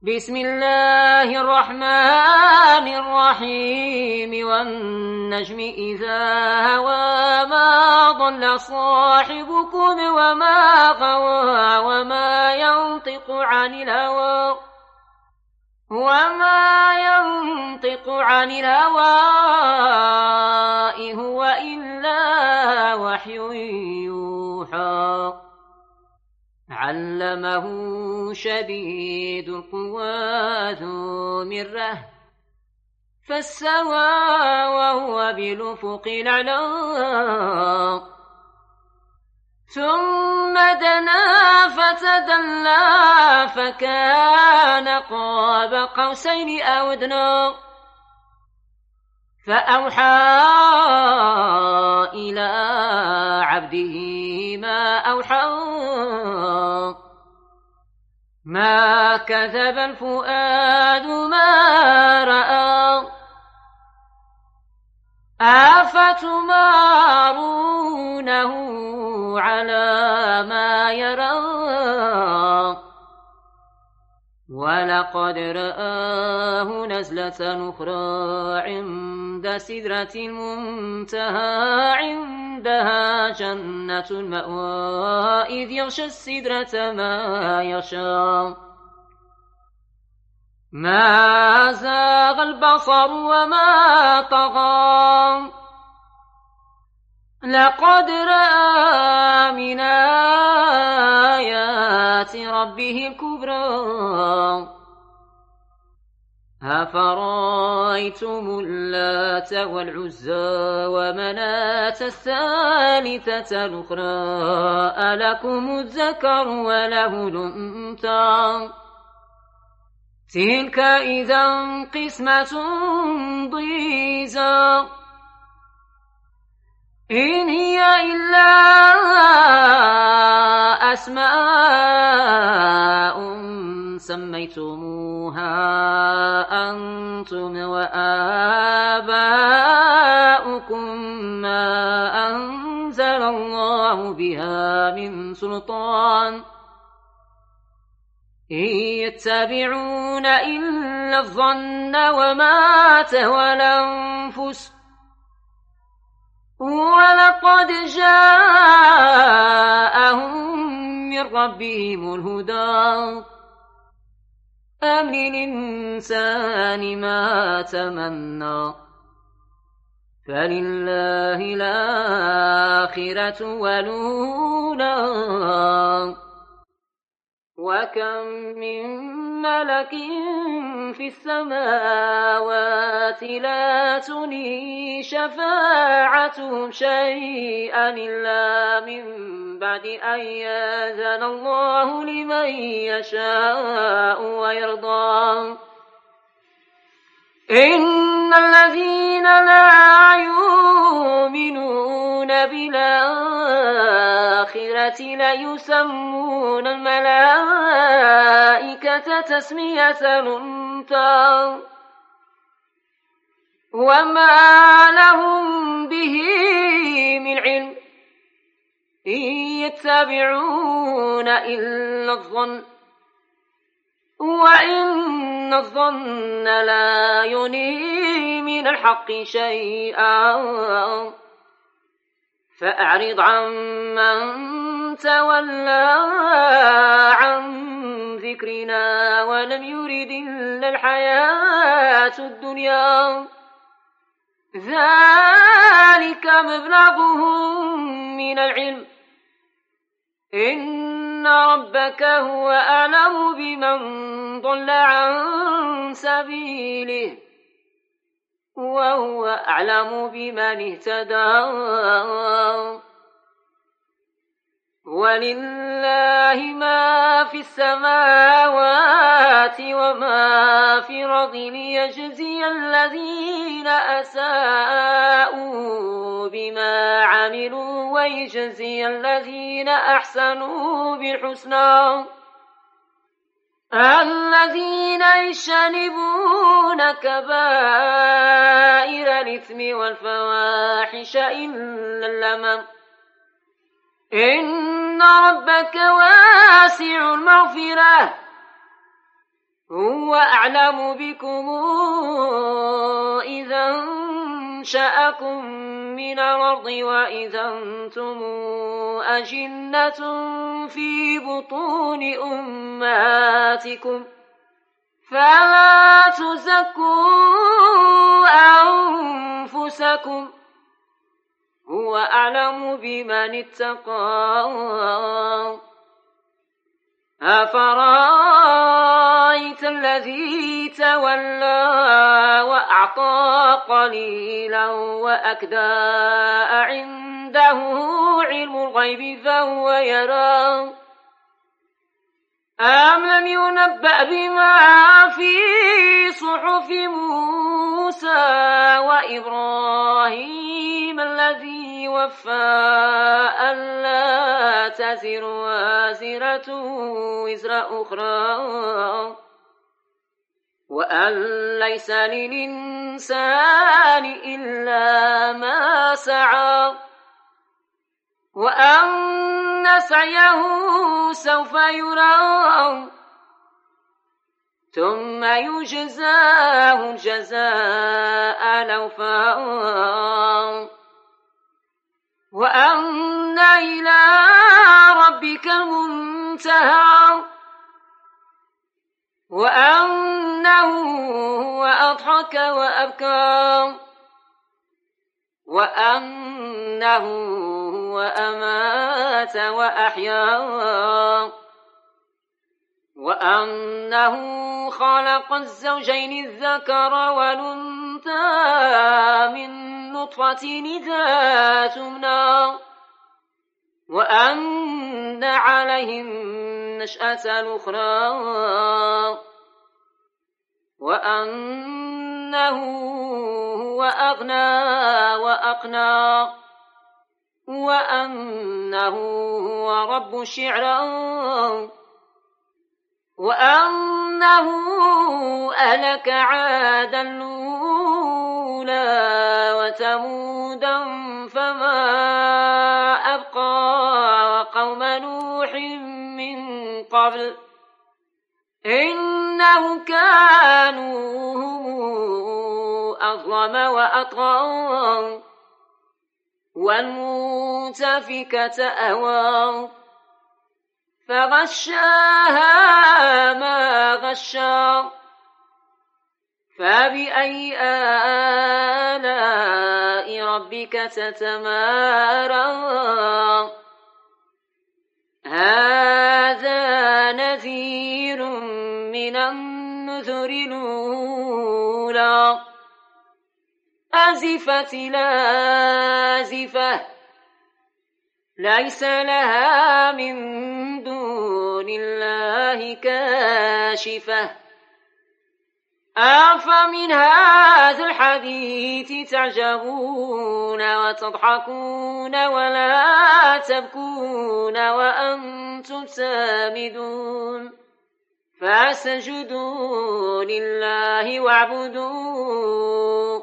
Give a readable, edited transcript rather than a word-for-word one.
بسم الله الرحمن الرحيم والنجم إذا هوى ما ضل صاحبكم وما غوى وما ينطق عن الهوى إن هو إلا وحي يوحى علمه شديد القوى ذو مرة فاستوى وهو بالأفق الأعلى ثم دنا فتدلى فكان قاب قوسين أو أدنى فأوحى إلى عبده ما أوحى ما كذب الفؤاد ما رأى أفتمارونه على ما يرى ولقد رآه نزلة أخرى عند سدرة المنتهى عندها جنة المأوى إذ يغشى السدرة ما يغشى ما زاغ البصر وما طغى لقد رأى من آيات ربه الكبرى أفرأيتم اللات والعزى ومناة الثالثة الأخرى ألكم الذكر وله الأنثى تلك إذا قسمة ضيزى إن هي إلا أسماء سميتموها أنتم وآباؤكم ما أنزل الله بها من سلطان إن يتبعون إلا الظن وما تهوى الأنفس ولقد جاءهم من ربهم الهدى أم للإنسان ما تمنى فلله الآخرة والأولى وكم من ملك في السماوات لا تغني شفاعتهم شيئا إلا من بعد أن يأذن الله لمن يشاء ويرضى إن الذين لا يؤمنون بالآخرة ليسمون الملائكة تسمية الأنثى وما لهم به من علم إن يتبعون إلا الظن وإن الظن لا يغني من الحق شيئا فأعرض عمن تولى عن ذكرنا ولم يرد إلا الحياة الدنيا ذلك مبلغهم من العلم إن ربك هو أعلم بمن ضل عن سبيله وهو أعلم بمن اهتدى ولله ما في السماوات وما في الأرض ليجزي الذين أساءوا بما عملوا ويجزي الذين أحسنوا بالحسنى الذين يجتنبون كبائر الإثم والفواحش إلا اللمم إن ربك واسع المغفرة هو أعلم بكم إذا أنشأكم من الأرض وإذا أنتم أجنة في بطون أمهاتكم فلا تزكوا أنفسكم هو أعلم بمن اتقى أفرأيت الذي تولى وأعطى قليلا وأكدى عنده علم الغيب فهو يرى أم لم ينبأ بما في صحف موسى وإبراهيم الذي وفى ألا تزر وازرة وزر أخرى وأن ليس للإنسان إلا ما سعى وأن سعيه سوف يرى ثم يجزاه الجزاء الأوفى وأن إلى ربك المنتهى وأنه هو أضحك وأبكى وأنه هو أمات وأحيا وأنه خلق الزوجين الذكر والأنثى من نطفة إذا تمنى وأن عليهم النشأة الأخرى وأنه هو أغنى وأقنى وأنه هو رب الشعرى وأنه أهلك عادا الأولى وثمودا فما أبقى وقوم نوح من قبل إنهم كانوا هم أظلم وأطغى والمؤتفكة أهوى فغشاها ما غشا فبأي آلاء ربك تتمارى هذا نذير من النذر الأولى أزفت لازفة ليس لها من دون الله كاشفة أفمن هذا الحديث تعجبون وتضحكون ولا تبكون وأنتم سامدون فاسجدوا لله واعبدوا